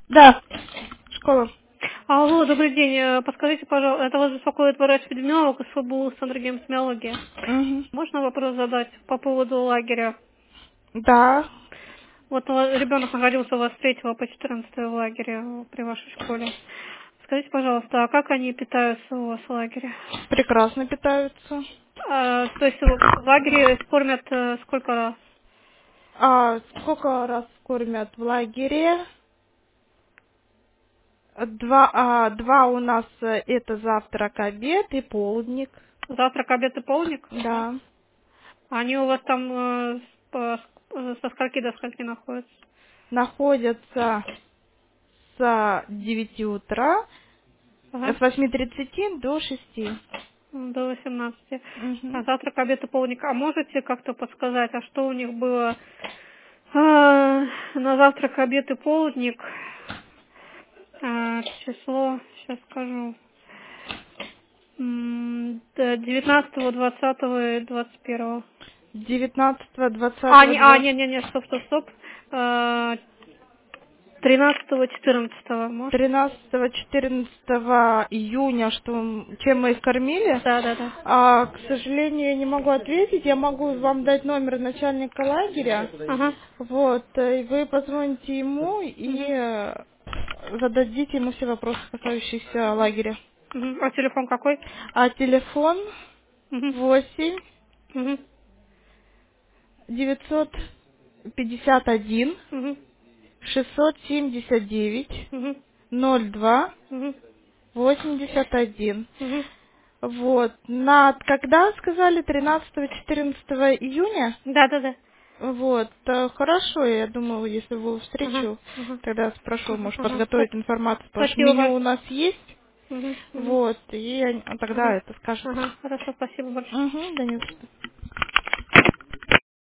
Да, школа. Алло, добрый день. Подскажите, пожалуйста, это вас беспокоит врач-эпидемиолог из ФБУ Центра гематомиологии. Угу. Можно вопрос задать по поводу лагеря? Да, Вот ребенок находился у вас с 3 по 14 в лагере при вашей школе. Скажите, пожалуйста, а как они питаются у вас в лагере? прекрасно питаются. То есть в лагере кормят сколько раз? А сколько раз кормят в лагере? Два у нас это завтрак, обед и полдник. Завтрак, обед и полдник? Да. Они у вас там со скольки до скольки находятся? Находятся с 9 утра, Ага. с 8:30 до 6. До 18. Угу. Завтрак, обед и полдник. А можете как-то подсказать, а что у них было на завтрак, обед и полдник? Число, сейчас скажу. 19, 20 и 21. 19, 20, Не, стоп. 13, 14 может? 13-14 июня, чем мы их кормили. Да. К сожалению, я не могу ответить. Я могу вам дать номер начальника лагеря. Ага. Вот, и вы позвоните ему и Мгм. зададите ему все вопросы, касающиеся лагеря. А телефон какой? А телефон Мгм. 8 Мгм. 951 Мгм. 679 Мгм. 02 Мгм. 81. Мгм. Вот. Когда сказали 13-14 июня? Да. Вот. Хорошо, я думаю, если вы Ага. встречу, Ага. тогда спрошу, может, Ага. подготовить информацию, потому что Спасибо меню большое. у нас есть. Мгм. Мгм. Вот. И тогда Ага. это скажут. Ага. Хорошо, спасибо большое. Угу, да не за что.